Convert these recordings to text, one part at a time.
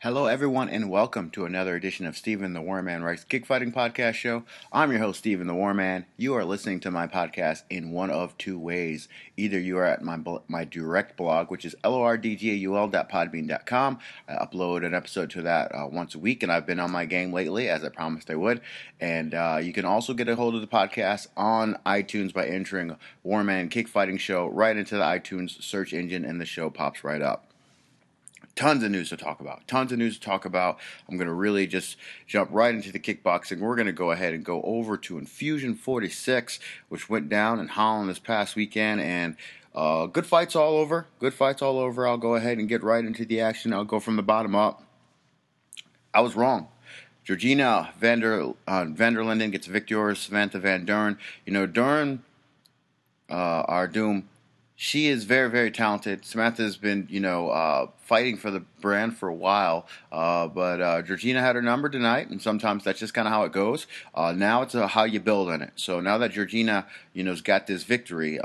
Hello, everyone, and welcome to another edition of Stephen the Warman Writes Kickfighting Podcast Show. I'm your host, Stephen the Warman. You are listening to my podcast in one of two ways. Either you are at my direct blog, which is lordgaul.podbean.com. I upload an episode to that once a week, and I've been on my game lately, as I promised I would. And you can also get a hold of the podcast on iTunes by entering Warman Kickfighting Show right into the iTunes search engine, and the show pops right up. Tons of news to talk about. I'm going to really just jump right into the kickboxing. We're going to go ahead and go over to Infusion 46, which went down in Holland this past weekend. And good fights all over. I'll go ahead and get right into the action. I'll go from the bottom up. I was wrong. Georgina van der Linden gets a victory over Samantha Van Duren. Duren, our Doom, she is very, very talented. Samantha's been, fighting for the brand for a while. But Georgina had her number tonight, and sometimes that's just kind of how it goes. Now it's how you build on it. So now that Georgina, has got this victory,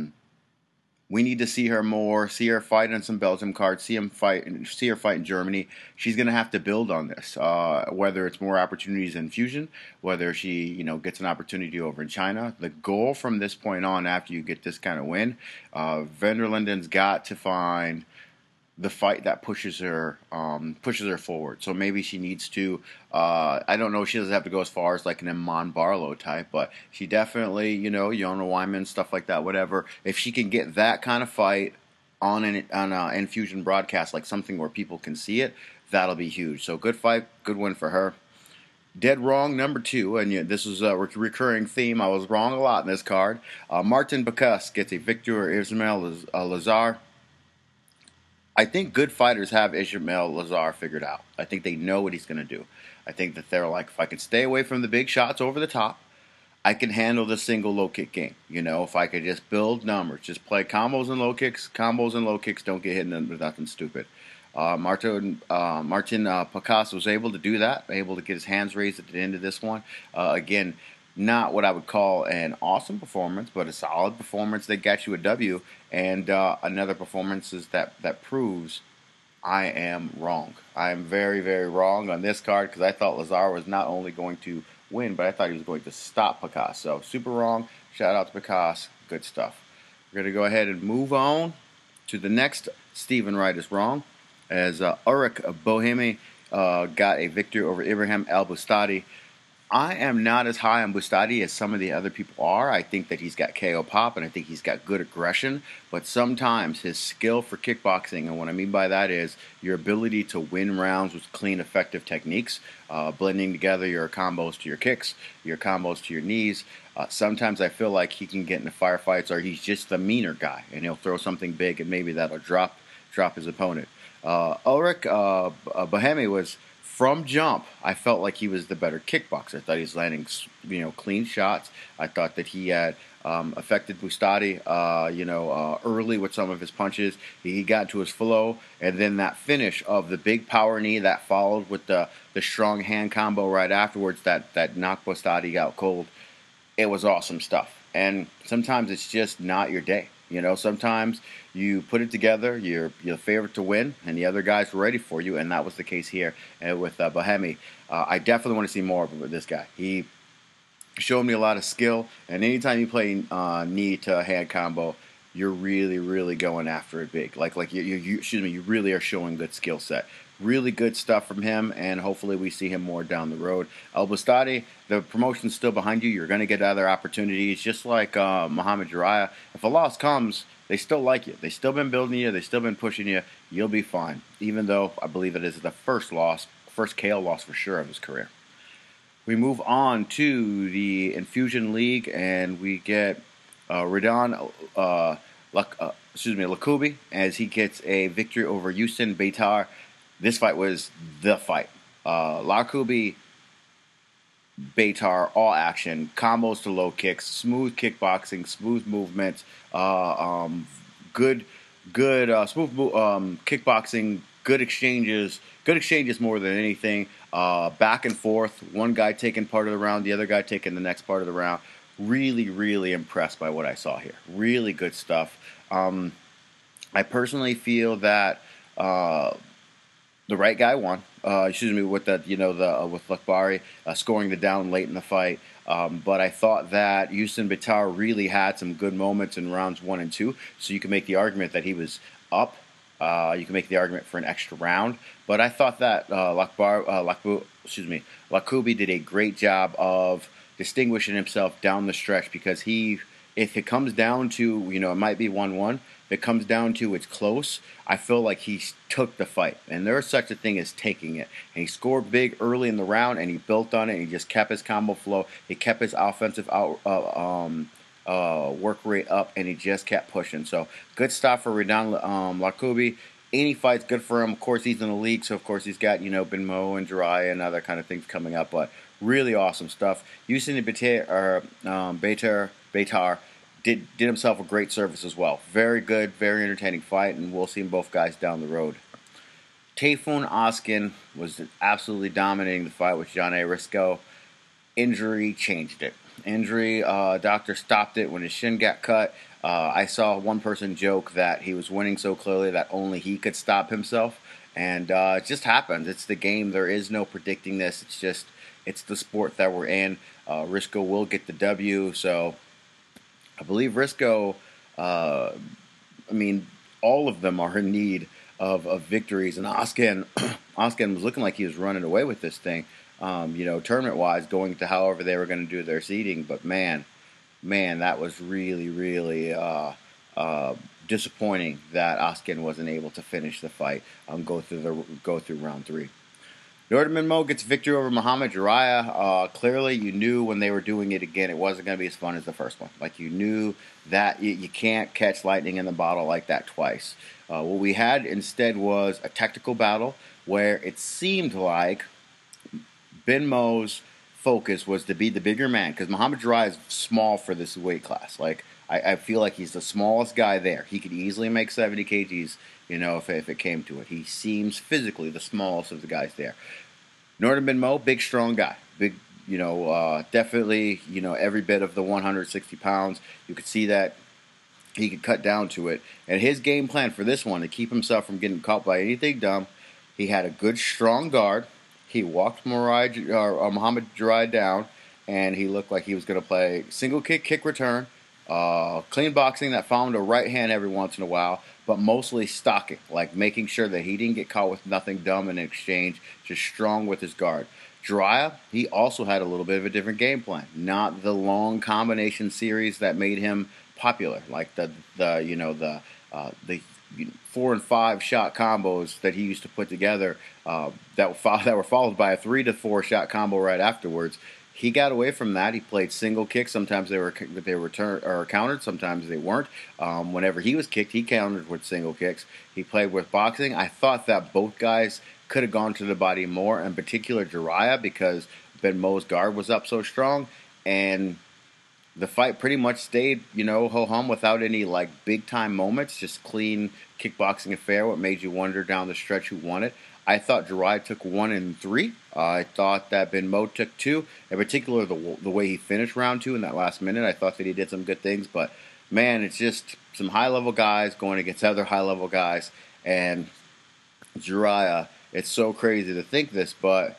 we need to see her more, see her fight on some Belgium cards, see her fight in Germany. She's going to have to build on this, whether it's more opportunities in Fusion, whether she, gets an opportunity over in China. The goal from this point on, after you get this kind of win, Van der Linden's got to find the fight that pushes her forward. So maybe she needs to, I don't know, she doesn't have to go as far as like an Iman Barlow type, but she definitely, Yona Wyman, stuff like that, whatever. If she can get that kind of fight on an Infusion broadcast, like something where people can see it, that'll be huge. So good fight, good win for her. Dead wrong, number 2, and this is a recurring theme. I was wrong a lot in this card. Martin Bacchus gets a victory over Ismail Lazar. I think good fighters have Ismail Lazar figured out. I think they know what he's going to do. I think that they're like, if I can stay away from the big shots over the top, I can handle the single low kick game. If I could just build numbers, just play combos and low kicks, don't get hit with nothing stupid. Martin Bacchus was able to do that, able to get his hands raised at the end of this one. Again, not what I would call an awesome performance, but a solid performance that got you a W, and another performance is that proves I am wrong. I am very, very wrong on this card because I thought Lazar was not only going to win, but I thought he was going to stop Bacchus. So super wrong. Shout out to Bacchus. Good stuff. We're going to go ahead and move on to the next Stephen Wright is wrong, as Ulrich Bohemi got a victory over Ibrahim El Bustadi. I am not as high on Bustadi as some of the other people are. I think that he's got KO pop, and I think he's got good aggression. But sometimes his skill for kickboxing, and what I mean by that is your ability to win rounds with clean, effective techniques, blending together your combos to your kicks, your combos to your knees. Sometimes I feel like he can get into firefights, or he's just the meaner guy, and he'll throw something big, and maybe that'll drop his opponent. Ulrich Bohemi was... From jump, I felt like he was the better kickboxer. I thought he was landing, clean shots. I thought that he had affected Bustadi, early with some of his punches. He got to his flow, and then that finish of the big power knee that followed with the strong hand combo right afterwards that knocked Bustadi out cold. It was awesome stuff. And sometimes it's just not your day. Sometimes you put it together, you're the favorite to win, and the other guy's ready for you, and that was the case here with Bohemi. I definitely want to see more of this guy. He showed me a lot of skill, and anytime you play knee to hand combo, you're really, really going after it big. You really are showing good skill set. Really good stuff from him, and hopefully we see him more down the road. El Bustadi, the promotion's still behind you. You're going to get other opportunities, just like Muhammad Uriah. If a loss comes, they still like you. They've still been building you. They've still been pushing you. You'll be fine, even though I believe it is the first KO loss for sure of his career. We move on to the Infusion League, and we get Ramadan Lakubi as he gets a victory over Hussein Beitar. This fight was the fight. Lakubi, Beitar, all action, combos to low kicks, smooth kickboxing, smooth movements, good kickboxing, good exchanges more than anything. Back and forth, one guy taking part of the round, the other guy taking the next part of the round. Really, really impressed by what I saw here. Really good stuff. I personally feel that the right guy won. with the with Lakbari scoring the down late in the fight. But I thought that Houston Bitar really had some good moments in rounds 1 and 2. So you can make the argument that he was up. You can make the argument for an extra round. But I thought that Lakubi did a great job of distinguishing himself down the stretch, because if it comes down to, it might be 1-1. If it comes down to it's close, I feel like he took the fight. And there is such a thing as taking it. And he scored big early in the round, and he built on it, and he just kept his combo flow. He kept his offensive work rate up, and he just kept pushing. So good stuff for Rdan Lakubi. Any fight's good for him. Of course, he's in the league, so of course he's got, Ben Mo and Jiraiya and other kind of things coming up. But really awesome stuff. Houston Beitar did himself a great service as well. Very good, very entertaining fight, and we'll see both guys down the road. Tayfun Oskin was absolutely dominating the fight with John A. Risco. Injury changed it. Doctor stopped it when his shin got cut. I saw one person joke that he was winning so clearly that only he could stop himself. And it just happens. It's the game. There is no predicting this. It's the sport that we're in. Risco will get the W. So I believe Risco, all of them are in need of victories. And Oskin was looking like he was running away with this thing, tournament-wise, going to however they were going to do their seeding. But man, that was really, really disappointing that Oskin wasn't able to finish the fight, go through round 3. Nordman Mo gets victory over Muhammad Jiraiya. Clearly, you knew when they were doing it again, it wasn't going to be as fun as the first one. Like, you knew that you can't catch lightning in the bottle like that twice. What we had instead was a technical battle where it seemed like Ben Mo's focus was to be the bigger man, because Muhammad Jiraiya is small for this weight class. Like, I feel like he's the smallest guy there. He could easily make 70 kgs, if it came to it. He seems physically the smallest of the guys there. Nordman Mo, big, strong guy. Big, definitely, every bit of the 160 pounds. You could see that he could cut down to it. And his game plan for this one, to keep himself from getting caught by anything dumb, he had a good, strong guard. He walked Muhammad Jiraiya down, and he looked like he was going to play single kick return, clean boxing that found a right hand every once in a while, but mostly stalking, like making sure that he didn't get caught with nothing dumb in exchange, just strong with his guard. Jiraiya, he also had a little bit of a different game plan, not the long combination series that made him popular, like the 4 and 5 shot combos that he used to put together that were followed by a 3 to 4 shot combo right afterwards. He got away from that. He played single kicks. Sometimes they were countered. Sometimes they weren't. Whenever he was kicked, he countered with single kicks. He played with boxing. I thought that both guys could have gone to the body more, in particular Jiraiya, because Ben Mo's guard was up so strong, and the fight pretty much stayed, ho-hum, without any big time moments. Just clean kickboxing affair. What made you wonder down the stretch who won it? I thought Jiraiya took 1 and 3. I thought that Ben Mo took 2. In particular, the way he finished round 2 in that last minute, I thought that he did some good things. But man, it's just some high level guys going against other high level guys, and Jiraiya. It's so crazy to think this, but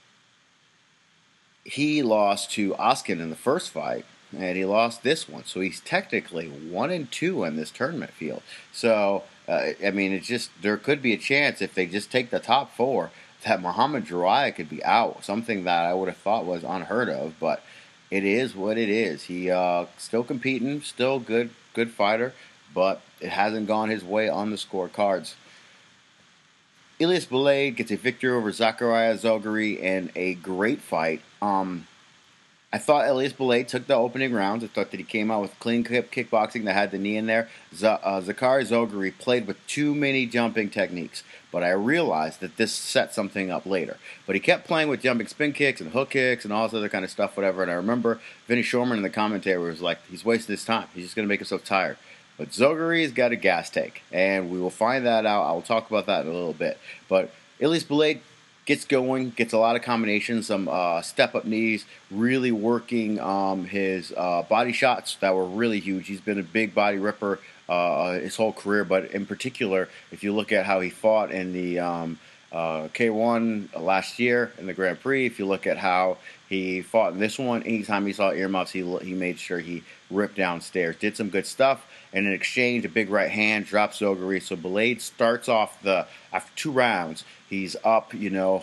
he lost to Oskin in the first fight, and he lost this one. So he's technically 1 and 2 in this tournament field. So, it's just, there could be a chance if they just take the top 4 that Muhammad Jiraiya could be out. Something that I would have thought was unheard of, but it is what it is. He still competing, still good fighter, but it hasn't gone his way on the scorecards. Elias Boulay gets a victory over Zachariah Zogary in a great fight. I thought Elias Boulay took the opening rounds. I thought that he came out with clean kickboxing that had the knee in there. Zachariah Zogary played with too many jumping techniques, but I realized that this set something up later. But he kept playing with jumping spin kicks and hook kicks and all this other kind of stuff, whatever. And I remember Vinny Shorman in the commentary was like, he's wasting his time. He's just going to make himself tired. But Zogary's got a gas tank, and we will find that out. I will talk about that in a little bit. But Elias Boulay gets going, gets a lot of combinations, some step-up knees, really working his body shots that were really huge. He's been a big body ripper his whole career, but in particular, if you look at how he fought in the K1 last year in the Grand Prix. If you look at how he fought in this one, anytime he saw earmuffs, he made sure he ripped downstairs. Did some good stuff, and in exchange, a big right hand drops Zogary. So Blade starts off after 2 rounds. He's up,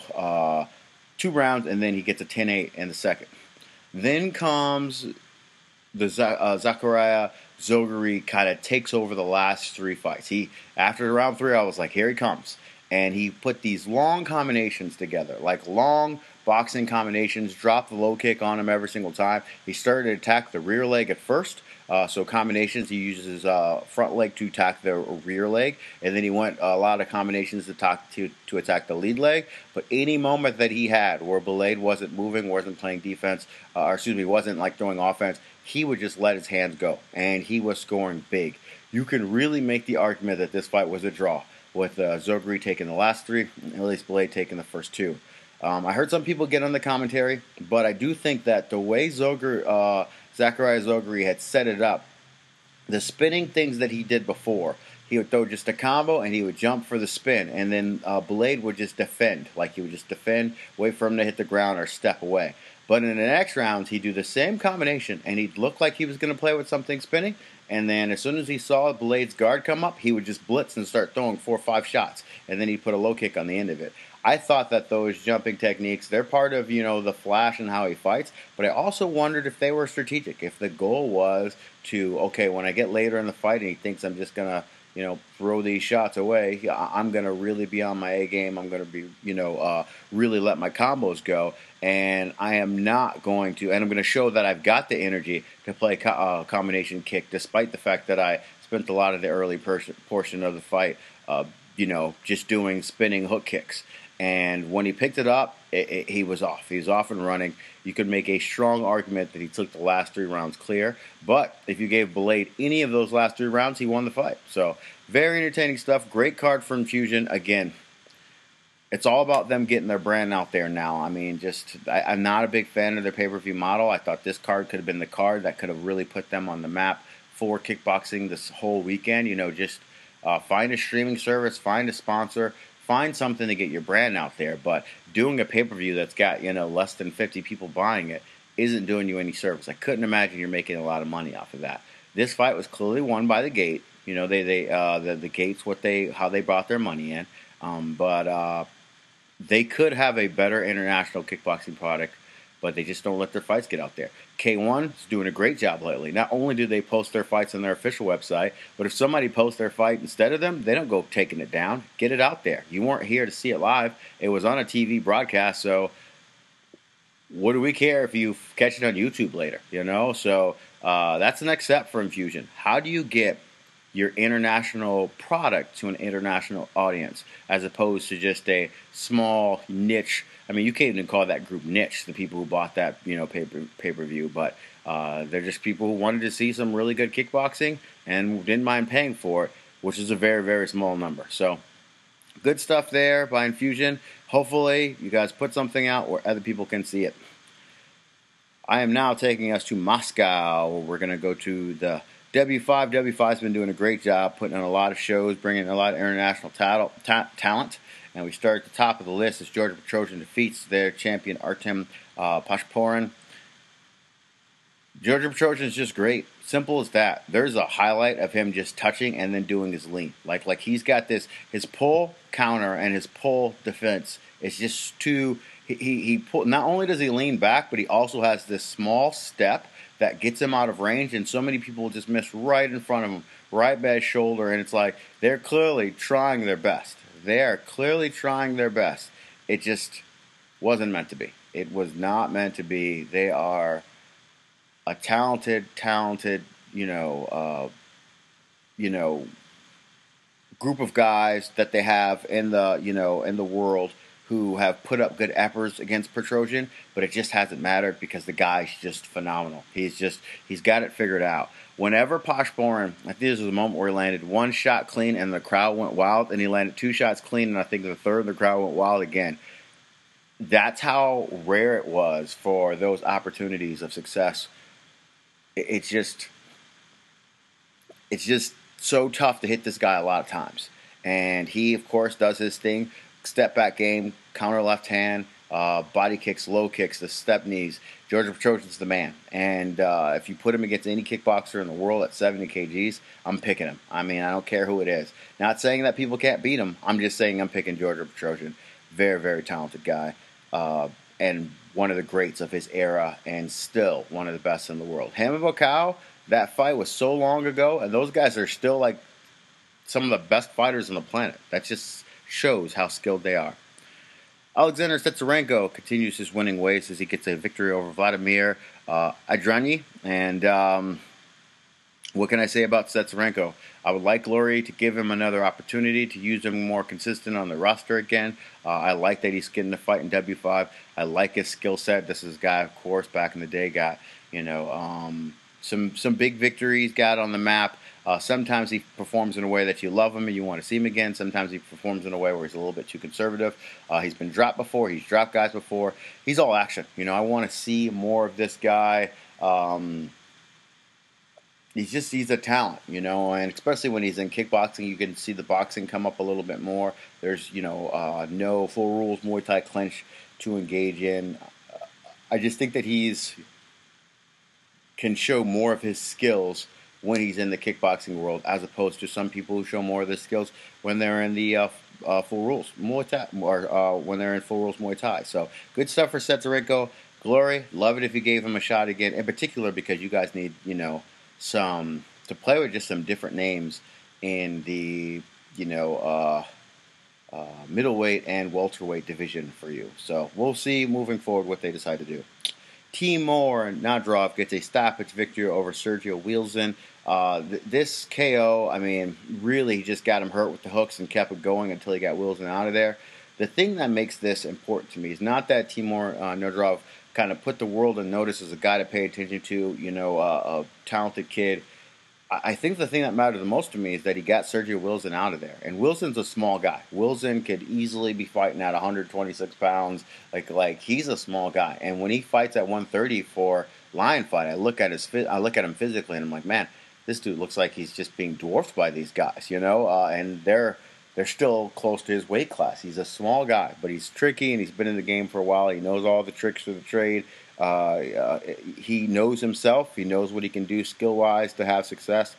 2 rounds, and then he gets a 10-8 in the second. Then comes the Zachariah Zogary kind of takes over the last 3 fights. After round 3, I was like, here he comes. And he put these long combinations together, like long boxing combinations, dropped the low kick on him every single time. He started to attack the rear leg at first. So combinations, he uses his front leg to attack the rear leg, and then he went a lot of combinations to attack the lead leg. But any moment that he had where Blade wasn't moving, wasn't playing defense, wasn't like throwing offense, he would just let his hands go, and he was scoring big. You can really make the argument that this fight was a draw, with Zogary taking the last 3, and at least Blade taking the first 2. I heard some people get on the commentary, but I do think that the way Zachariah Zogary had set it up, the spinning things that he did before, he would throw just a combo and he would jump for the spin, and then Blade would just defend. Like he would just defend, wait for him to hit the ground or step away. But in the next round, he'd do the same combination, and he'd look like he was going to play with something spinning. And then as soon as he saw Blade's guard come up, he would just blitz and start throwing 4 or 5 shots. And then he'd put a low kick on the end of it. I thought that those jumping techniques, they're part of, the flash and how he fights. But I also wondered if they were strategic. If the goal was to, okay, when I get later in the fight and he thinks I'm just going to, throw these shots away, I'm going to really be on my A game. I'm going to be, really let my combos go. And I am not going to, and I'm going to show that I've got the energy to play combination kick, despite the fact that I spent a lot of the early portion of the fight, just doing spinning hook kicks. And when he picked it up, he was off. He was off and running. You could make a strong argument that he took the last 3 rounds clear. But if you gave Blade any of those last 3 rounds, he won the fight. So very entertaining stuff. Great card for Infusion. Again, it's all about them getting their brand out there now. I mean, I'm not a big fan of their pay-per-view model. I thought this card could have been the card that could have really put them on the map for kickboxing this whole weekend. Find a streaming service, find a sponsor, find something to get your brand out there. But doing a pay-per-view that's got, less than 50 people buying it isn't doing you any service. I couldn't imagine you're making a lot of money off of that. This fight was clearly won by the gate. The gate's how they brought their money in. But they could have a better international kickboxing product, but they just don't let their fights get out there. K1 is doing a great job lately. Not only do they post their fights on their official website, but if somebody posts their fight instead of them, they don't go taking it down. Get it out there. You weren't here to see it live. It was on a TV broadcast, so what do we care if you catch it on YouTube later, So that's the next step for Infusion. How do you get your international product to an international audience as opposed to just a small niche? I mean, you can't even call that group niche, the people who bought that, pay-per-view, but they're just people who wanted to see some really good kickboxing and didn't mind paying for it, which is a very, very small number. So good stuff there by Infusion. Hopefully you guys put something out where other people can see it. I am now taking us to Moscow, where we're going to go to the W5. W5's been doing a great job putting on a lot of shows, bringing a lot of international talent. And we start at the top of the list as Georgia Petrosian defeats their champion Artem Pashporin. Georgia Petrosian is just great. Simple as that. There's a highlight of him just touching and then doing his lean. Like he's got his pull counter and his pull defense. It's just too. He pull. Not only does he lean back, but he also has this small step that gets him out of range, and so many people just miss right in front of him, right by his shoulder, and it's like they're clearly trying their best. They are clearly trying their best. It just wasn't meant to be. It was not meant to be. They are a talented, group of guys that they have in the world who have put up good efforts against Petrosian, but it just hasn't mattered because the guy's just phenomenal. He's got it figured out. Whenever Pashporin, I think this was a moment where he landed 1 shot clean and the crowd went wild, and he landed 2 shots clean, and I think the third the crowd went wild again. That's how rare it was for those opportunities of success. It's just so tough to hit this guy a lot of times. And he, of course, does his thing step back game, counter left hand, body kicks, low kicks, the step knees. Georgia Petrosian's the man. And if you put him against any kickboxer in the world at 70 kgs, I'm picking him. I mean, I don't care who it is. Not saying that people can't beat him. I'm just saying I'm picking Georgia Petrosian. Very, very talented guy. And one of the greats of his era, and still one of the best in the world. Him and Buakaw, that fight was so long ago, and those guys are still like some of the best fighters on the planet. That just shows how skilled they are. Alexander Tetsurenko continues his winning ways as he gets a victory over Vladimir Adrany. And what can I say about Tetsurenko? I would like Glory to give him another opportunity to use him more consistent on the roster again. I like that he's getting the fight in W5. I like his skill set. This is a guy, of course, back in the day got, some big victories, got on the map. Sometimes he performs in a way that you love him and you want to see him again. Sometimes he performs in a way where he's a little bit too conservative. He's been dropped before. He's dropped guys before. He's all action. I want to see more of this guy. He's a talent, and especially when he's in kickboxing, you can see the boxing come up a little bit more. There's, no full rules Muay Thai clinch to engage in. I just think that can show more of his skills when he's in the kickboxing world, as opposed to some people who show more of their skills when they're in the full rules Muay Thai, or when they're in full rules Muay Thai. So good stuff for Tetsurenko. Glory, love it if you gave him a shot again, in particular because you guys need, some to play with, just some different names in the middleweight and welterweight division for you. So we'll see moving forward what they decide to do. Timur Nadrav gets a stoppage victory over Sergio Wielzen. This KO, really he just got him hurt with the hooks and kept it going until he got Wielzen out of there. The thing that makes this important to me is not that Timur Nadrav kind of put the world in notice as a guy to pay attention to, a talented kid. I think the thing that mattered the most to me is that he got Sergio Wielzen out of there. And Wilson's a small guy. Wielzen could easily be fighting at 126 pounds. Like he's a small guy. And when he fights at 130 for Lion Fight, I look at him physically, and I'm like, man, this dude looks like he's just being dwarfed by these guys, and they're still close to his weight class. He's a small guy, but he's tricky, and he's been in the game for a while. He knows all the tricks of the trade. He knows himself. He knows what he can do skill-wise to have success.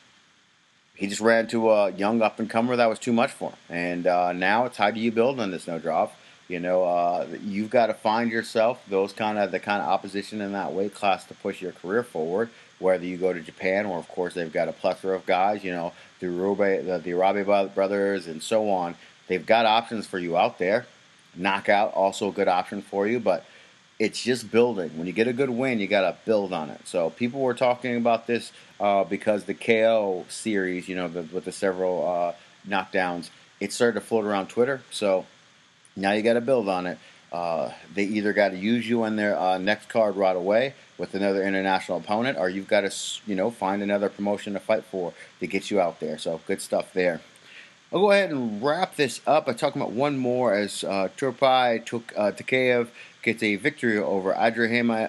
He just ran to a young up-and-comer that was too much for him. And now it's how do you build on this, Nadrav? You've got to find yourself the kind of opposition in that weight class to push your career forward, whether you go to Japan or, of course, they've got a plethora of guys, the Irabe brothers and so on. They've got options for you out there. Knockout, also a good option for you, but it's just building. When you get a good win, you got to build on it. So people were talking about this because the KO series, with the several knockdowns, it started to float around Twitter. So now you got to build on it. They either got to use you in their next card right away with another international opponent, or you've got to, find another promotion to fight for to get you out there. So good stuff there. I'll go ahead and wrap this up by talking about one more as Turpai Takayev gets a victory over Adrahamani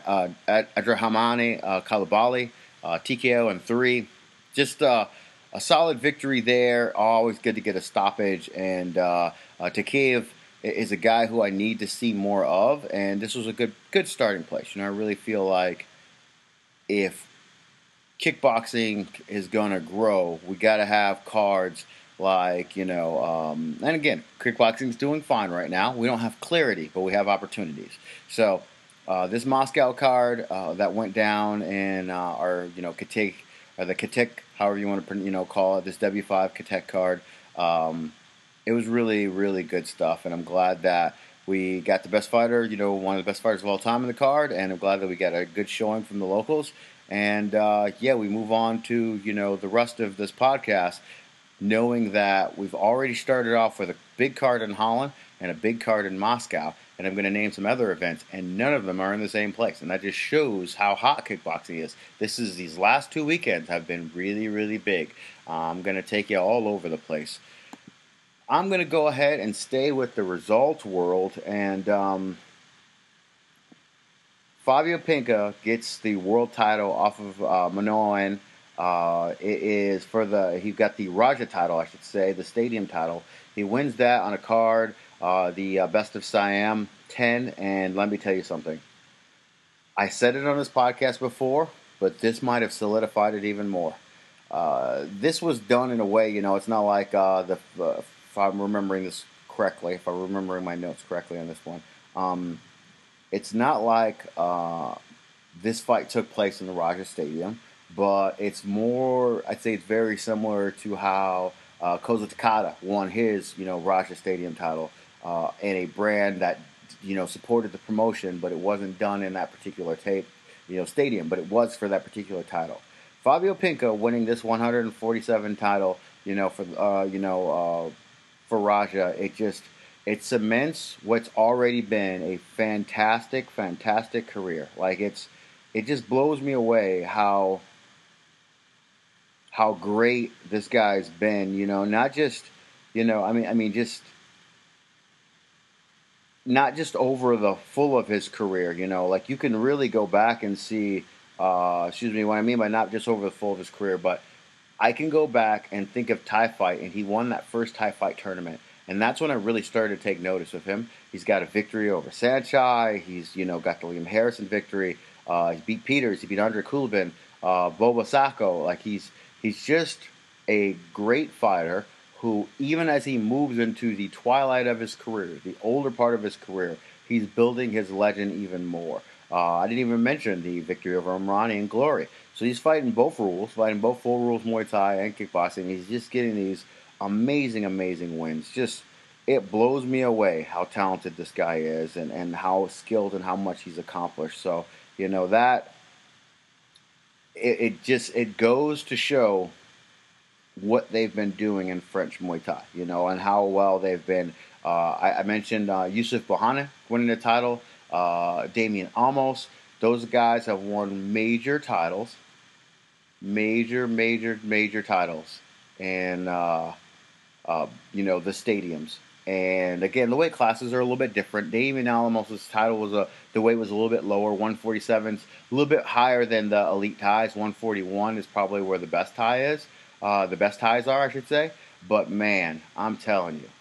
Kalabali, TKO in 3. Just a solid victory there. Always good to get a stoppage. And Takayev is a guy who I need to see more of. And this was a good starting place. I really feel like if kickboxing is going to grow, we got to have cards like, and again, kickboxing's doing fine right now. We don't have clarity, but we have opportunities. So this Moscow card that went down in our, Katek, or the Katek, however you want to, call it, this W5 Katek card, it was really, really good stuff. And I'm glad that we got the best fighter, one of the best fighters of all time in the card. And I'm glad that we got a good showing from the locals. And, we move on to, the rest of this podcast, knowing that we've already started off with a big card in Holland and a big card in Moscow, and I'm going to name some other events, and none of them are in the same place, and that just shows how hot kickboxing is. These last 2 weekends have been really, really big. I'm going to take you all over the place. I'm going to go ahead and stay with the results world, and Fabio Pinca gets the world title off of Manoan. It is he got the Raja title, I should say, the stadium title. He wins that on a card the Best of Siam 10, and let me tell you something. I said it on this podcast before, but this might have solidified it even more. This was done in a way, it's not like if I'm remembering this correctly, if I'm remembering my notes correctly on this one, it's not like this fight took place in the Raja Stadium, but it's more, I'd say it's very similar to how Koza Takada won his, Raja Stadium title in a brand that, supported the promotion, but it wasn't done in that particular stadium, but it was for that particular title. Fabio Pinca winning this 147 title, for Raja, it cements what's already been a fantastic, fantastic career. Like it just blows me away how great this guy's been. Not just, just not just over the full of his career. Like you can really go back and see. What I mean by not just over the full of his career, but I can go back and think of Thai Fight, and he won that first Thai Fight tournament. And that's when I really started to take notice of him. He's got a victory over Saenchai. He's, got the Liam Harrison victory. He beat Peters. He beat Andre Kulbin. Boba Sacco. Like, he's just a great fighter who, even as he moves into the twilight of his career, the older part of his career, he's building his legend even more. I didn't even mention the victory over Amrani in Glory. So he's fighting both rules, fighting both full rules Muay Thai and kickboxing. He's just getting these amazing, amazing wins. Just, it blows me away how talented this guy is and how skilled and how much he's accomplished. So, that, it goes to show what they've been doing in French Muay Thai, and how well they've been. I mentioned Yusuf Bohane winning the title, Damian Amos. Those guys have won major titles, major titles, and the stadiums. And again, the weight classes are a little bit different. Damian Amos' title the weight was a little bit lower, 147's a little bit higher than the elite Thais. 141 is probably where the best Thai is. The best Thais are, I should say. But man, I'm telling you,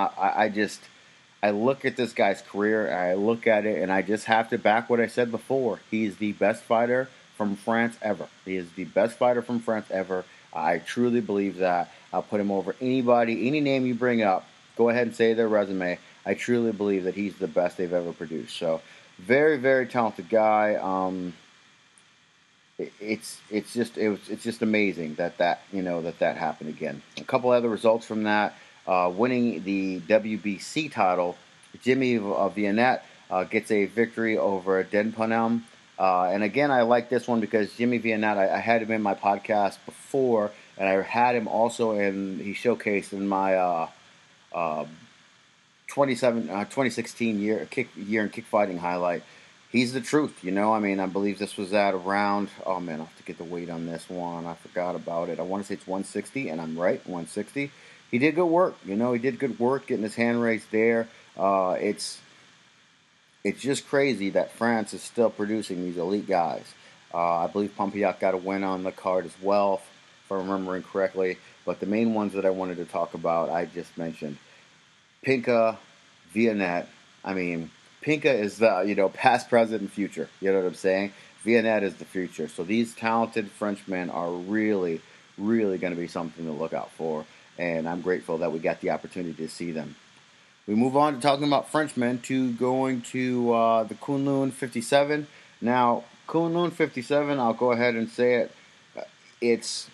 I look at this guy's career, and I look at it, and I just have to back what I said before. He's the best fighter from France ever. He is the best fighter from France ever. I truly believe that. I'll put him over anybody, any name you bring up. Go ahead and say their resume. I truly believe that he's the best they've ever produced. So, very, very talented guy. It's just amazing that happened again. A couple other results from that. Winning the WBC title, Jimmy Vianette gets a victory over Den Panam. And again, I like this one because Jimmy Vianette, I had him in my podcast before, and I had him also he showcased in my 2016 year in kickfighting highlight. He's the truth, I believe this was at around, oh man, I'll have to get the weight on this one. I forgot about it. I want to say it's 160, and I'm right, 160. He did good work, he did good work getting his hand raised there. It's just crazy that France is still producing these elite guys. I believe Pompeiac got a win on the card as well, if I'm remembering correctly. But the main ones that I wanted to talk about, I just mentioned. Pinca, Vianette. Pinca is the, past, present, and future. You know what I'm saying? Vianette is the future. So these talented Frenchmen are really, really going to be something to look out for. And I'm grateful that we got the opportunity to see them. We move on to talking about Frenchmen to going to the Kunlun 57. Now, Kunlun 57, I'll go ahead and say it. It's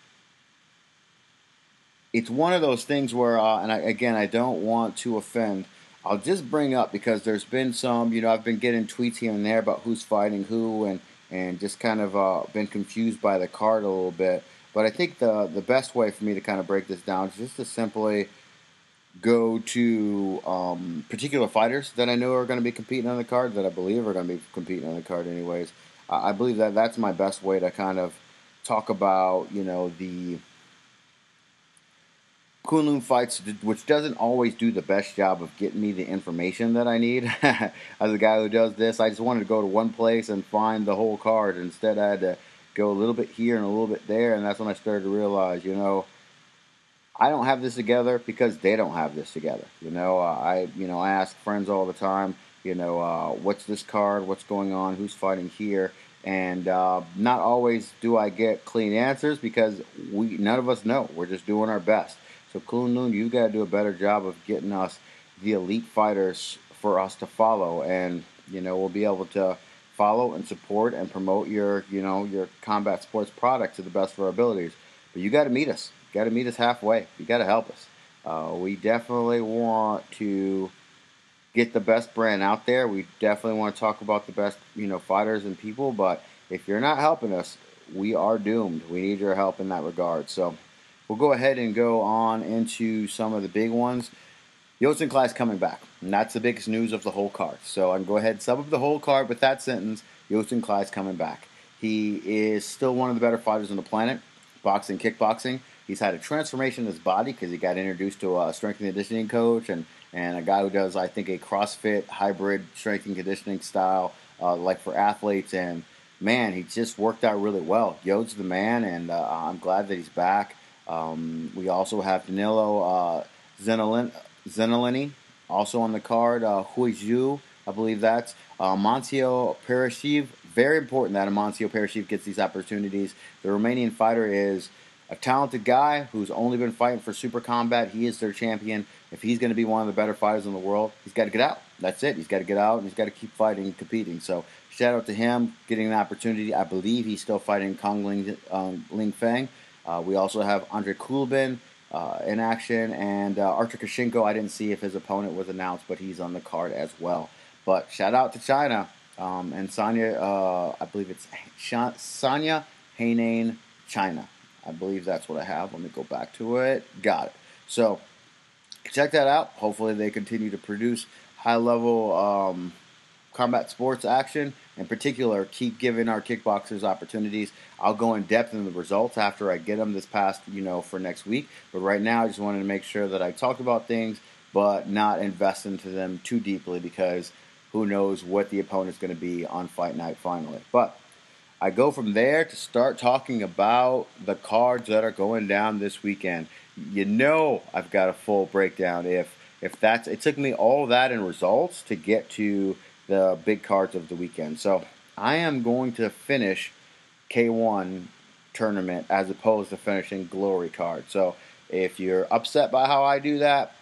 one of those things where, I don't want to offend. I'll just bring up because there's been some, I've been getting tweets here and there about who's fighting who and just kind of been confused by the card a little bit. But I think the best way for me to kind of break this down is just to simply go to particular fighters that I know are going to be competing on the card, that I believe are going to be competing on the card anyways. I believe that that's my best way to kind of talk about, the Kunlun fights, which doesn't always do the best job of getting me the information that I need. As a guy who does this, I just wanted to go to one place and find the whole card. Instead, I had to go a little bit here and a little bit there, and that's when I started to realize, I don't have this together because they don't have this together. I ask friends all the time. What's this card? What's going on? Who's fighting here? And not always do I get clean answers because none of us know. We're just doing our best. So Kunlun, you've got to do a better job of getting us the elite fighters for us to follow, and we'll be able to follow and support and promote your combat sports product to the best of our abilities. But you got to meet us. You got to meet us halfway. You got to help us. We definitely want to get the best brand out there. We definitely want to talk about the best, fighters and people. But if you're not helping us, we are doomed. We need your help in that regard. So we'll go ahead and go on into some of the big ones. Yosin Class coming back, and that's the biggest news of the whole card. So I can go ahead and sum up the whole card with that sentence: Yosin Class coming back. He is still one of the better fighters on the planet, boxing, kickboxing. He's had a transformation in his body because he got introduced to a strength and conditioning coach and a guy who does, I think, a CrossFit hybrid strength and conditioning style, like for athletes. And man, he just worked out really well. Yode's the man, and I'm glad that he's back. We also have Danilo Zenolini also on the card. Hui Zhu, I believe that's Amancio Parashiv. Very important that Amancio Parashiv gets these opportunities. The Romanian fighter is a talented guy who's only been fighting for Super Combat. He is their champion. If he's going to be one of the better fighters in the world, he's got to get out. That's it. He's got to get out, and he's got to keep fighting and competing. So shout out to him getting an opportunity. I believe he's still fighting Kong Ling Feng. We also have Andrei Kulbin in action, and Artur Kashenko. I didn't see if his opponent was announced, but he's on the card as well. But shout out to China and Sonya. I believe it's Sonya Hainan China. I believe that's what I have. Let me go back to it. Got it. So check that out. Hopefully they continue to produce high-level combat sports action. In particular, keep giving our kickboxers opportunities. I'll go in depth in the results after I get them this past, for next week. But right now, I just wanted to make sure that I talked about things, but not invest into them too deeply because who knows what the opponent's going to be on Fight Night finally. But I go from there to start talking about the cards that are going down this weekend. I've got a full breakdown. If that's it, took me all that in results to get to the big cards of the weekend. So I am going to finish K1 tournament as opposed to finishing Glory card. So if you're upset by how I do that,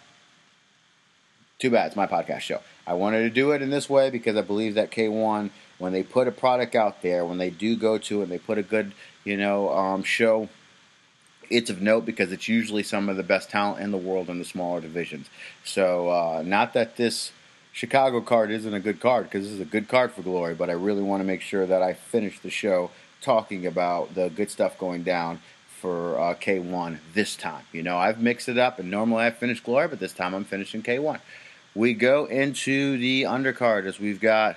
too bad. It's my podcast show. I wanted to do it in this way because I believe that K1, when they put a product out there, when they do go to it and they put a good, show, it's of note because it's usually some of the best talent in the world in the smaller divisions. So not that this Chicago card isn't a good card, because this is a good card for Glory, but I really want to make sure that I finish the show talking about the good stuff going down for K1 this time. I've mixed it up, and normally I finish Glory, but this time I'm finishing K1. We go into the undercard as we've got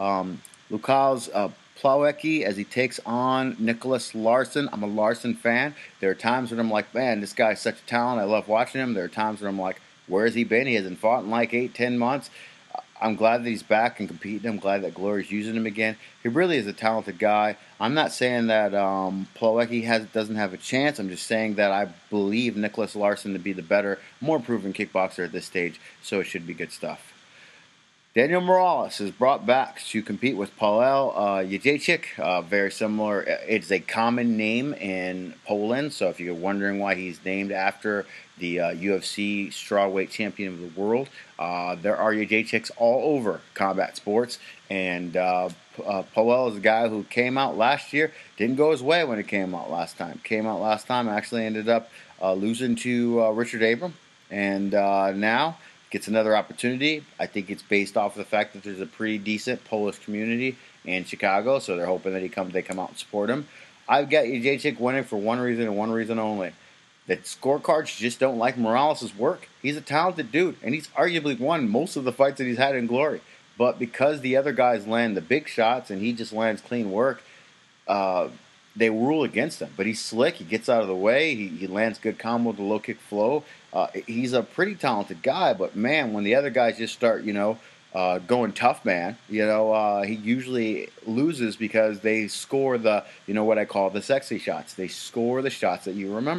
Lukas Plawecki as he takes on Nicholas Larson. I'm a Larson fan. There are times when I'm like, man, this guy's such a talent. I love watching him. There are times when I'm like, where has he been? He hasn't fought in like 8-10 months. I'm glad that he's back and competing. I'm glad that Glory's using him again. He really is a talented guy. I'm not saying that Plawecki doesn't have a chance. I'm just saying that I believe Nicholas Larson to be the better, more proven kickboxer at this stage, so it should be good stuff. Daniel Morales is brought back to compete with Paweł Jędrzejczyk. Very similar. It's a common name in Poland, so if you're wondering why he's named after the UFC strawweight champion of the world, there are Jędrzejczyks all over combat sports, and Paweł is a guy who came out last year. Didn't go his way when it came out last time. Actually ended up losing to Richard Abram, and now gets another opportunity. I think it's based off of the fact that there's a pretty decent Polish community in Chicago, so they're hoping that they come out and support him. I've got Jędrzejczyk winning for one reason and one reason only. That scorecards just don't like Morales' work. He's a talented dude, and he's arguably won most of the fights that he's had in Glory. But because the other guys land the big shots and he just lands clean work, they rule against him. But he's slick. He gets out of the way. He lands good combo with the low kick flow. He's a pretty talented guy. But, man, when the other guys just start, going tough, man, he usually loses because they score the, what I call the sexy shots. They score the shots that you remember.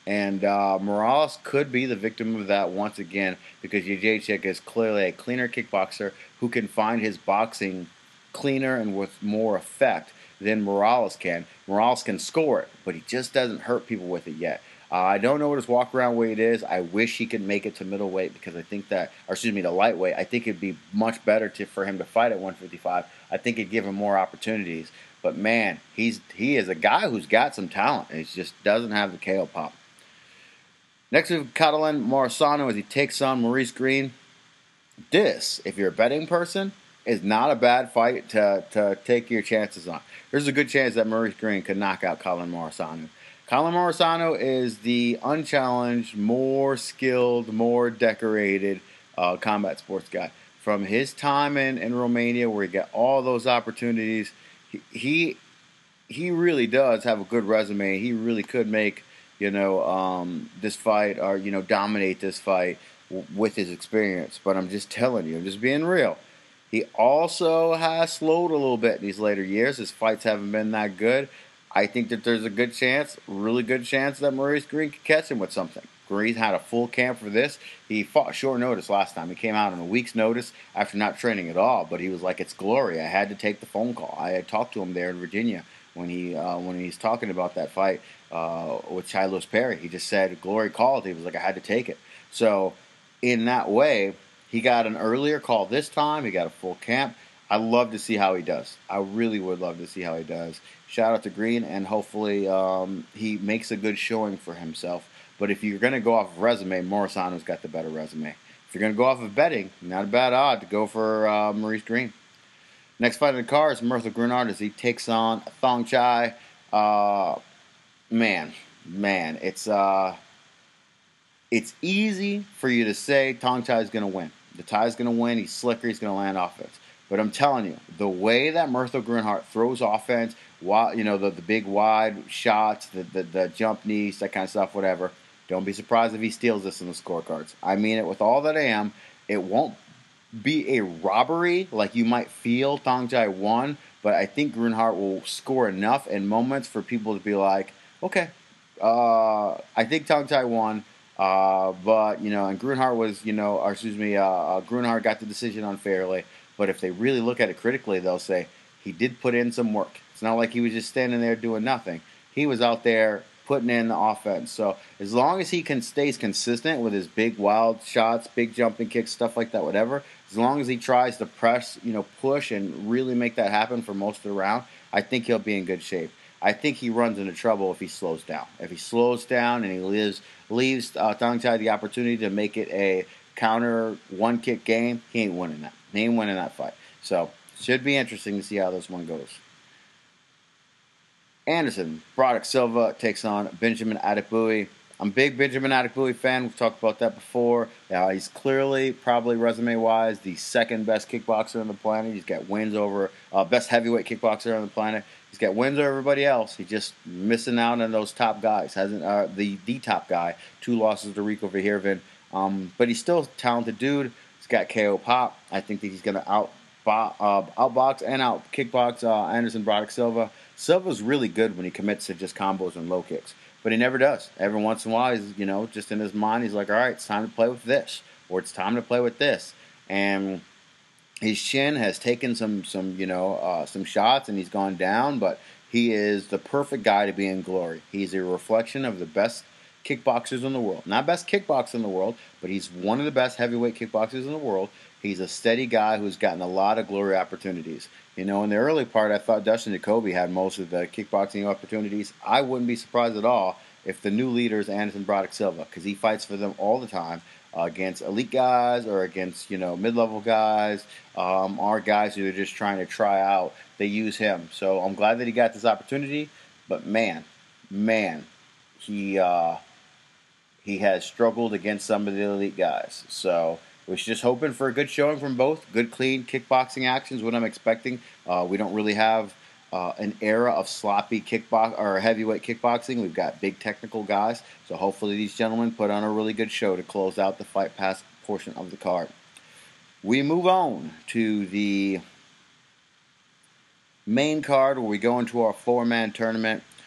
And Morales could be the victim of that once again because Jędrzejczyk is clearly a cleaner kickboxer who can find his boxing cleaner and with more effect than Morales can. Morales can score it, but he just doesn't hurt people with it yet. I don't know what his walk-around weight is. I wish he could make it to middleweight because I think that, or excuse me, to lightweight. I think it'd be much better for him to fight at 155. I think it'd give him more opportunities. But man, he is a guy who's got some talent. And he just doesn't have the KO pop. Next, we have Catalin Morisano as he takes on Maurice Green. This, if you're a betting person, is not a bad fight to take your chances on. There's a good chance that Maurice Green could knock out Catalin Morisano. Catalin Morisano is the unchallenged, more skilled, more decorated combat sports guy. From his time in Romania, where he got all those opportunities, he really does have a good resume. He really could make this fight or dominate this fight with his experience. But I'm just telling you, I'm just being real. He also has slowed a little bit in these later years. His fights haven't been that good. I think that there's a good chance, really good chance, that Maurice Green could catch him with something. Green had a full camp for this. He fought short notice last time. He came out on a week's notice after not training at all. But he was like, "It's glory." I had to take the phone call. I had talked to him there in Virginia when he's talking about that fight with Chylos Perry. He just said, "Glory called." He was like, "I had to take it." So in that way, he got an earlier call this time. He got a full camp. I love to see how he does. I really would love to see how he does. Shout out to Green, and hopefully he makes a good showing for himself. But if you're going to go off of resume, Morisano's got the better resume. If you're going to go off of betting, not a bad odd to go for Maurice Green. Next fight in the card is Mirtha Grunard as he takes on Thong Chai. Man, it's easy for you to say Thong Chai is going to win. The Thai's going to win. He's slicker. He's going to land offense. But I'm telling you, the way that Mirtha Grunhard throws offense, the big wide shots, the jump knees, that kind of stuff, whatever, don't be surprised if he steals this in the scorecards. I mean it with all that I am. It won't be a robbery like you might feel Thong Chai won, but I think Grunhard will score enough in moments for people to be like, okay, I think Thong Chai won. But, and Grunhard Grunhard got the decision unfairly. But if they really look at it critically, they'll say he did put in some work. It's not like he was just standing there doing nothing. He was out there putting in the offense. So as long as he stays consistent with his big wild shots, big jumping kicks, stuff like that, whatever, as long as he tries to press, push and really make that happen for most of the round, I think he'll be in good shape. I think he runs into trouble if he slows down. If he slows down and he leaves Thong Chai the opportunity to make it a counter one-kick game, he ain't winning that. He ain't winning that fight. So, should be interesting to see how this one goes. Anderson Broderick Silva takes on Benjamin Adekbuyi. I'm a big Benjamin Adekbuyi fan. We've talked about that before. He's clearly, probably resume-wise, the second best kickboxer on the planet. He's got wins over best heavyweight kickboxer on the planet. He's got wins over everybody else. He's just missing out on those top guys. Hasn't the top guy. 2 losses to Rico Verhoeven. But he's still a talented dude. He's got KO pop. I think that he's going to outbox and out kickbox Anderson Broderick Silva. Silva's really good when he commits to just combos and low kicks, but he never does. Every once in a while, he's just in his mind, he's like, all right, it's time to play with this, or it's time to play with this. And his shin has taken some shots, and he's gone down, but he is the perfect guy to be in glory. He's a reflection of the best kickboxers in the world. Not best kickboxer in the world, but he's one of the best heavyweight kickboxers in the world. He's a steady guy who's gotten a lot of glory opportunities. In the early part, I thought Dustin Jacoby had most of the kickboxing opportunities. I wouldn't be surprised at all if the new leader is Anderson Broderick Silva, because he fights for them all the time against elite guys or against mid-level guys, or guys who are just trying to try out. They use him, so I'm glad that he got this opportunity. But man, he has struggled against some of the elite guys. So we're just hoping for a good showing from both. Good, clean kickboxing actions, what I'm expecting. We don't really have an era of sloppy heavyweight kickboxing. We've got big technical guys. So hopefully these gentlemen put on a really good show to close out the Fight Pass portion of the card. We move on to the main card where we go into our 4-man tournament.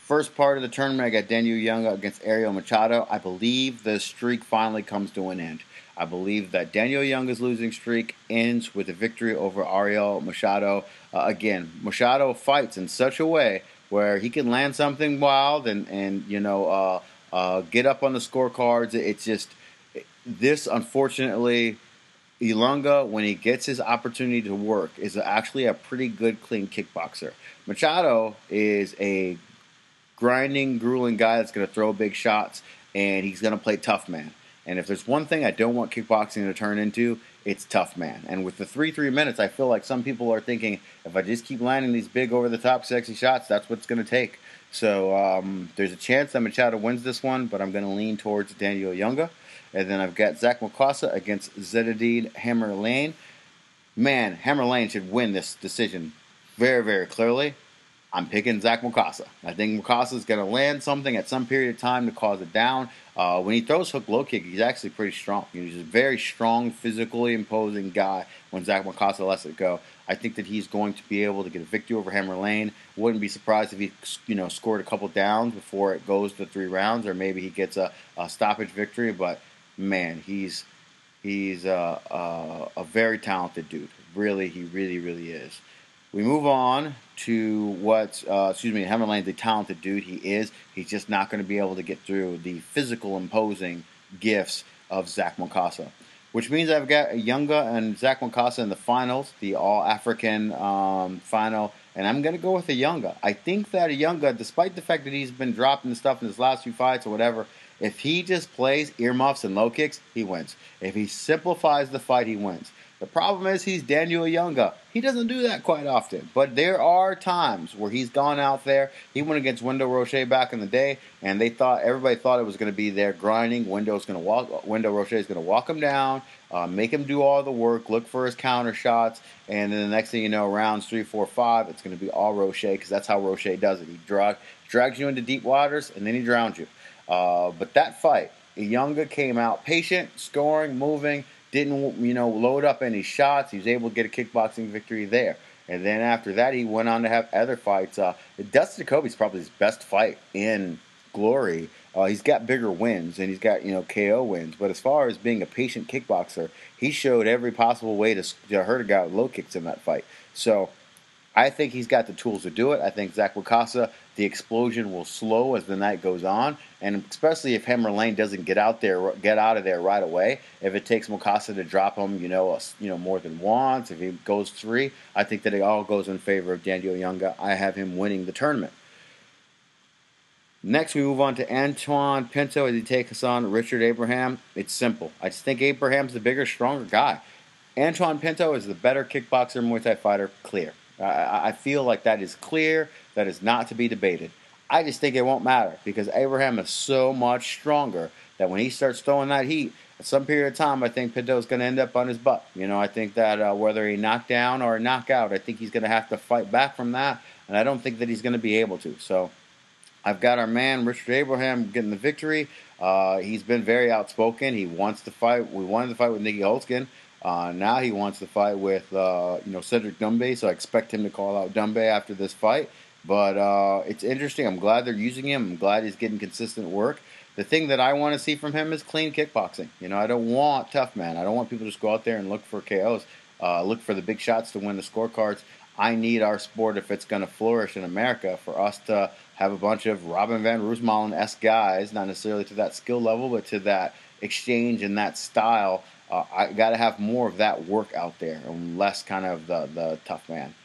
First part of the tournament, I got Daniel Younga against Ariel Machado. I believe the streak finally comes to an end. I believe that Daniel Younga's losing streak ends with a victory over Ariel Machado. Again, Machado fights in such a way where he can land something wild and get up on the scorecards. It's just this, unfortunately, Ilunga, when he gets his opportunity to work, is actually a pretty good, clean kickboxer. Machado is a grinding, grueling guy that's going to throw big shots, and he's going to play tough man. And if there's one thing I don't want kickboxing to turn into, it's tough man. And with the 3 minutes, I feel like some people are thinking, if I just keep landing these big, over-the-top, sexy shots, that's what it's going to take. So there's a chance that Machado wins this one, but I'm going to lean towards Daniel Younga. And then I've got Zach Makasa against Zedadine Hammer Lane. Man, Hammer Lane should win this decision very, very clearly. I'm picking Zach Makasa. I think Makasa is going to land something at some period of time to cause it down. When he throws hook low kick, he's actually pretty strong. He's a very strong, physically imposing guy when Zach Makasa lets it go. I think that he's going to be able to get a victory over Hammer Lane. Wouldn't be surprised if he scored a couple downs before it goes to 3 rounds, or maybe he gets a stoppage victory. But man, he's a very talented dude. Really, he really is. We move on to Hammer Lane's a talented dude. He is. He's just not going to be able to get through the physical imposing gifts of Zach Makasa. Which means I've got Younga and Zach Makasa in the finals, the All-African final, and I'm going to go with Younga. I think that Younga, despite the fact that he's been dropping stuff in his last few fights or whatever, if he just plays earmuffs and low kicks, he wins. If he simplifies the fight, he wins. The problem is he's Daniel Younga. He doesn't do that quite often. But there are times where he's gone out there. He went against Wendell Roche back in the day, and everybody thought it was going to be there grinding. Wendell Roche is going to walk him down, make him do all the work, look for his counter shots, and then the next thing you know, rounds 3, 4, 5, it's going to be all Roche, because that's how Roche does it. He drags you into deep waters, and then he drowns you. But that fight, Younga came out patient, scoring, moving, didn't load up any shots. He was able to get a kickboxing victory there. And then after that, he went on to have other fights. Dustin Jacoby's probably his best fight in Glory. He's got bigger wins, and he's got KO wins. But as far as being a patient kickboxer, he showed every possible way to hurt a guy with low kicks in that fight. So I think he's got the tools to do it. I think Zach Makasa, the explosion will slow as the night goes on, and especially if Hammer Lane doesn't get out of there right away. If it takes Makasa to drop him, more than once, if he goes 3, I think that it all goes in favor of Daniel Younga. I have him winning the tournament. Next, we move on to Antoine Pinto as he takes on Richard Abraham. It's simple. I just think Abraham's the bigger, stronger guy. Antoine Pinto is the better kickboxer, Muay Thai fighter, clear. I feel like that is clear. That is not to be debated. I just think it won't matter because Abraham is so much stronger that when he starts throwing that heat, at some period of time, I think Pinto is going to end up on his butt. I think that whether he knocked down or knock out, I think he's going to have to fight back from that, and I don't think that he's going to be able to. So I've got our man, Richard Abraham, getting the victory. He's been very outspoken. He wants to fight. We wanted to fight with Nicky Holtzkin. Now he wants to fight with Cedric Doumbé, so I expect him to call out Doumbé after this fight. But it's interesting. I'm glad they're using him. I'm glad he's getting consistent work. The thing that I want to see from him is clean kickboxing. I don't want tough man. I don't want people to just go out there and look for KOs, look for the big shots to win the scorecards. I need our sport, if it's going to flourish in America, for us to have a bunch of Robin Van Roosmalen-esque guys, not necessarily to that skill level, but to that exchange and that style. I got to have more of that work out there and less kind of the tough man.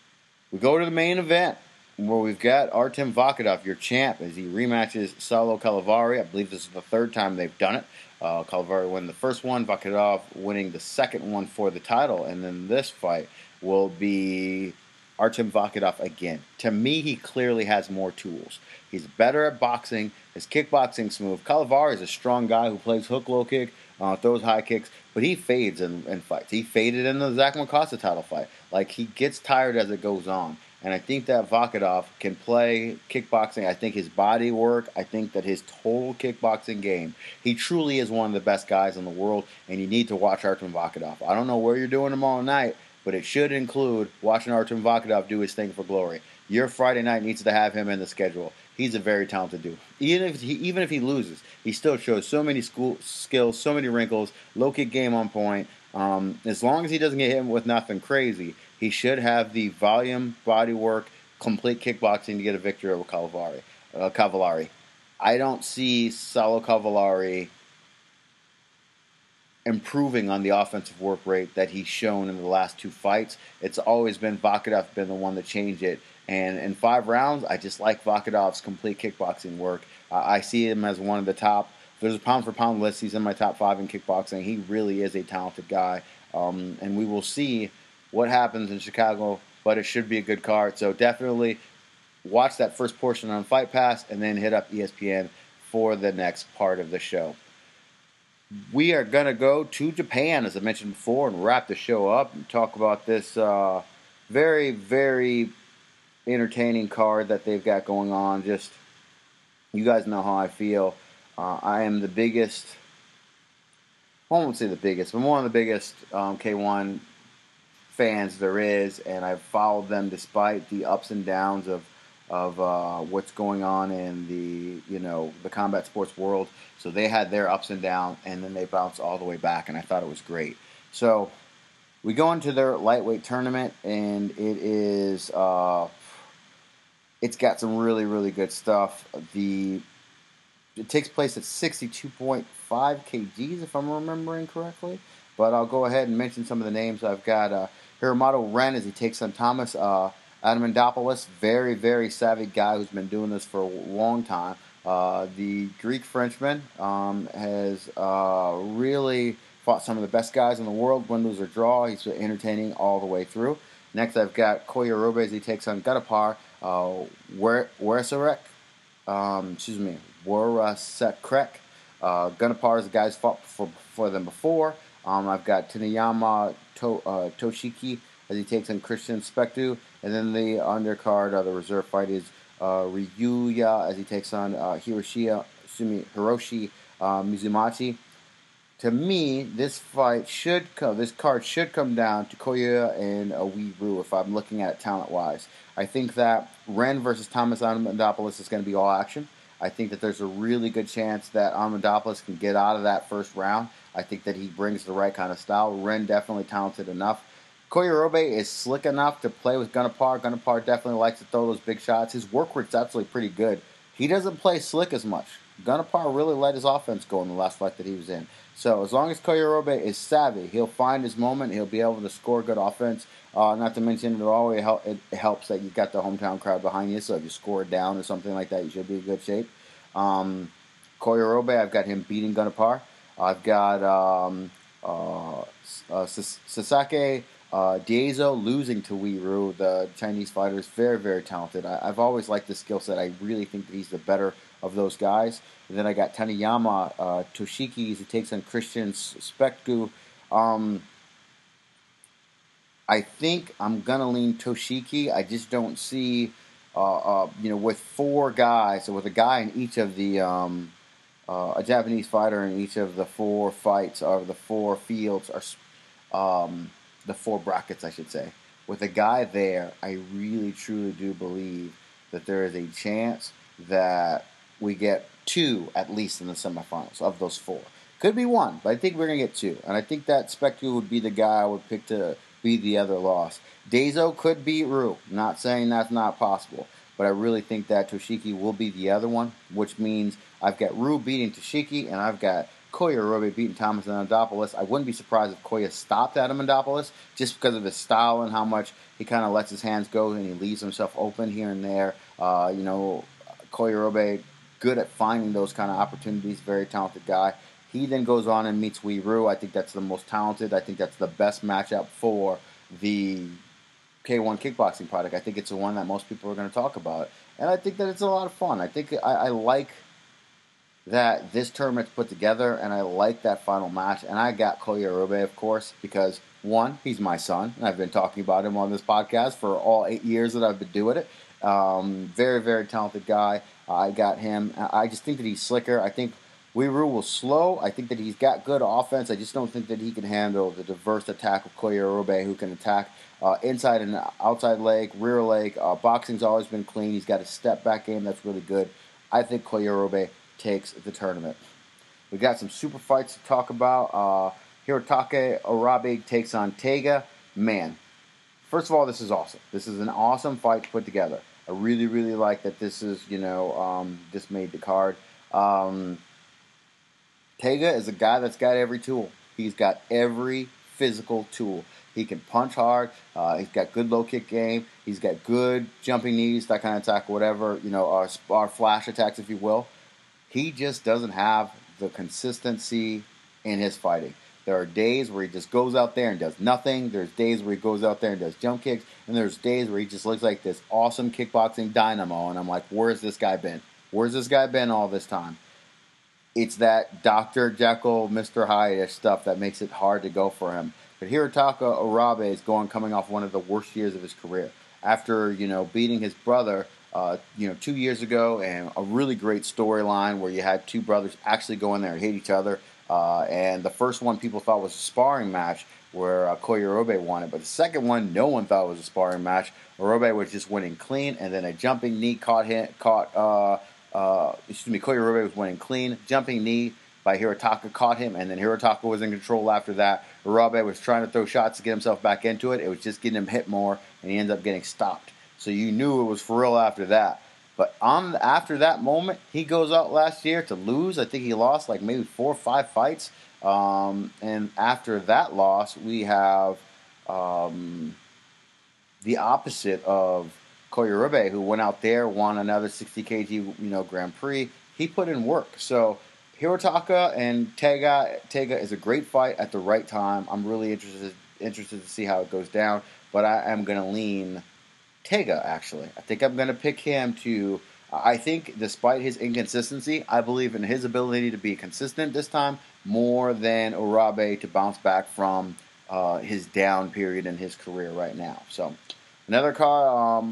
We go to the main event where we've got Artem Vakhitov, your champ, as he rematches Saulo Calavari. I believe this is the 3rd time they've done it. Calavari won the first one, Vakhitov winning the second one for the title, and then this fight will be Artem Vakhitov again. To me, he clearly has more tools. He's better at boxing. His kickboxing smooth. Calavari is a strong guy who plays hook low kick, throws high kicks, but he fades in fights. He faded in the Zach Makasa title fight. Like, he gets tired as it goes on. And I think that Vakhitov can play kickboxing. I think his body work, I think that his total kickboxing game, he truly is one of the best guys in the world, and you need to watch Artem Vakhitov. I don't know where you're doing tomorrow night, but it should include watching Artem Vakhitov do his thing for Glory. Your Friday night needs to have him in the schedule. he's a very talented dude. Even if he loses, he still shows so many skills, so many wrinkles, low kick game on point. As long as he doesn't get hit with nothing crazy, he should have the volume, body work, complete kickboxing to get a victory over Cavallari. I don't see Saulo Cavallari improving on the offensive work rate that he's shown in the last 2 fights. It's always been Vakhidov been the one that changed it. And in 5 rounds, I just like Vakhidov's complete kickboxing work. I see him as one of the top. If there's a pound-for-pound list, he's in my top 5 in kickboxing. He really is a talented guy. And we will see what happens in Chicago, but it should be a good card. So definitely watch that first portion on Fight Pass and then hit up ESPN for the next part of the show. We are going to go to Japan, as I mentioned before, and wrap the show up and talk about this very, very entertaining card that they've got going on. Just, you guys know how I feel. I am the biggest, I won't say the biggest, but one of the biggest K1 fans there is, and I've followed them despite the ups and downs of what's going on in the combat sports world. So they had their ups and downs, and then they bounced all the way back, and I thought it was great. So we go into their lightweight tournament, and it's got some really, really good stuff. It takes place at 62.5 kgs, if I'm remembering correctly. But I'll go ahead and mention some of the names. I've got Hiromato Ren as he takes on Thomas Adamandopoulos, very, very savvy guy who's been doing this for a long time. The Greek Frenchman has really fought some of the best guys in the world, win, lose, or draw. He's entertaining all the way through. Next, I've got Koya Robe as he takes on Gunapar Warasekrek. Gunapar is the guy who's fought for them before. I've got Taniyama Toshiki as he takes on Christian Spectu. And then the undercard, the reserve fight is Ryuya as he takes on Hiroshi Mizumachi. To me, this card should come down to Koya and Wee Ru if I'm looking at it talent-wise. I think that Ren versus Thomas Adamandopoulos is going to be all action. I think that there's a really good chance that Adamandopoulos can get out of that first round. I think that he brings the right kind of style. Ren definitely talented enough. Koya Robe is slick enough to play with Gunapar. Gunapar definitely likes to throw those big shots. His work rate's actually pretty good. He doesn't play slick as much. Gunapar really let his offense go in the last fight that he was in. So as long as Koya Robe is savvy, he'll find his moment. He'll be able to score good offense. Not to mention, it helps that you got the hometown crowd behind you. So if you score it down or something like that, you should be in good shape. Koya Robe, I've got him beating Gunapar. I've got Sasaki Diezo losing to Wee Ru, the Chinese fighter, is very, very talented. I've always liked his skill set. I really think that he's the better of those guys. And then I got Taniyama Toshiki as he takes on Christian Spectu. I think I'm going to lean Toshiki. I just don't see, with 4 guys, so with a guy in each of the, a Japanese fighter in each of the 4 fights, or the 4 fields, or the 4 brackets, I should say. With a guy there, I really, truly do believe that there is a chance that we get 2, at least, in the semifinals of those 4. Could be 1, but I think we're going to get 2. And I think that Spectu would be the guy I would pick to be the other loss. Daiso could beat Ru. Not saying that's not possible. But I really think that Toshiki will be the other one, which means I've got Ru beating Toshiki, and I've got Koya Robe beating Thomas Adamandopoulos. I wouldn't be surprised if Koya stopped Adamandopoulos just because of his style and how much he kind of lets his hands go and he leaves himself open here and there. Koya Robe, good at finding those kind of opportunities, very talented guy. He then goes on and meets Wee Ru. I think that's the most talented. I think that's the best matchup for the K1 kickboxing product. I think it's the one that most people are going to talk about. And I think that it's a lot of fun. I think I like that this tournament's put together, and I like that final match. And I got Koya Robe, of course, because, 1, he's my son, and I've been talking about him on this podcast for all 8 years that I've been doing it. Very, very talented guy. I got him. I just think that he's slicker. I think Weiroo will slow. I think that he's got good offense. I just don't think that he can handle the diverse attack of Koya, who can attack inside and outside leg, rear leg. Boxing's always been clean. He's got a step back game that's really good. I think Koya takes the tournament. We got some super fights to talk about. Hirotaka Arabe takes on Taiga. Man, first of all, this is awesome. This is an awesome fight to put together. I really, really like that this is, this made the card. Taiga is a guy that's got every tool. He's got every physical tool. He can punch hard. He's got good low kick game. He's got good jumping knees, that kind of attack, whatever, our flash attacks, if you will. He just doesn't have the consistency in his fighting. There are days where he just goes out there and does nothing. There's days where he goes out there and does jump kicks. And there's days where he just looks like this awesome kickboxing dynamo. And I'm like, where's this guy been? Where's this guy been all this time? It's that Dr. Jekyll, Mr. Hyde stuff that makes it hard to go for him. But Hirotaka Arabe is coming off one of the worst years of his career. After, beating his brother, 2 years ago, and a really great storyline where you had two brothers actually go in there and hate each other. And the first one people thought was a sparring match where Koya Arabe won it. But the second one, no one thought was a sparring match. Arabe was just winning clean, and then a jumping knee Koya Arabe was winning clean. Jumping knee by Hirotaka caught him, and then Hirotaka was in control after that. Arabe was trying to throw shots to get himself back into it. It was just getting him hit more, and he ended up getting stopped. So you knew it was for real after that. But after that moment, he goes out last year to lose. I think he lost like maybe 4 or 5 fights. And after that loss, we have the opposite of Koya Arabe, who went out there, won another 60 kg Grand Prix. He put in work. So Hirotaka and Taiga is a great fight at the right time. I'm really interested to see how it goes down. But I am going to lean Taiga, actually. I think I'm going to pick him to... I think, despite his inconsistency, I believe in his ability to be consistent this time more than Arabe to bounce back from his down period in his career right now. So, another card,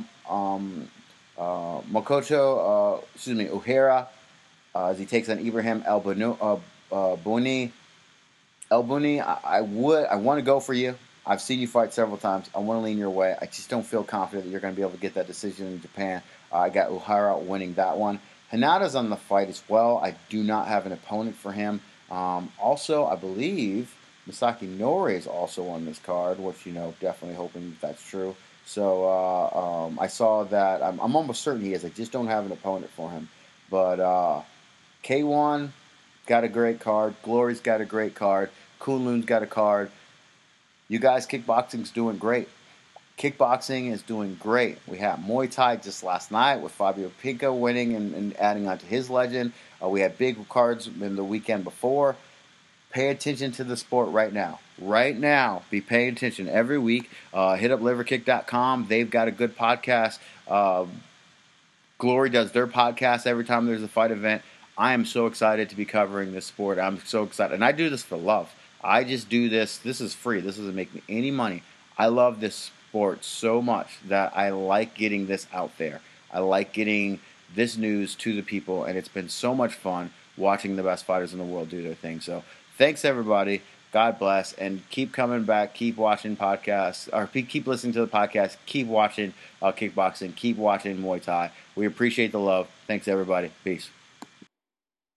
Ohara, as he takes on Ibrahim El Bouni. El Bouni, I want to go for you. I've seen you fight several times. I want to lean your way. I just don't feel confident that you're going to be able to get that decision in Japan. I got Ohara winning that one. Hanada's on the fight as well. I do not have an opponent for him. Also, I believe Masaki Nori is also on this card, which, definitely hoping that's true. So I saw that. I'm almost certain he is. I just don't have an opponent for him. But K1 got a great card. Glory's got a great card. Kunlun's got a card. You guys, kickboxing's doing great. Kickboxing is doing great. We had Muay Thai just last night with Fabio Pinca winning and adding on to his legend. We had big cards in the weekend before. Pay attention to the sport right now. Right now, be paying attention every week. Hit up liverkick.com. They've got a good podcast. Glory does their podcast every time there's a fight event. I am so excited to be covering this sport. I'm so excited. And I do this for love. I just do this. This is free. This doesn't make me any money. I love this sport so much that I like getting this out there. I like getting this news to the people, and it's been so much fun watching the best fighters in the world do their thing. So thanks, everybody. God bless, and keep coming back. Keep watching podcasts, or keep listening to the podcast. Keep watching kickboxing. Keep watching Muay Thai. We appreciate the love. Thanks, everybody. Peace.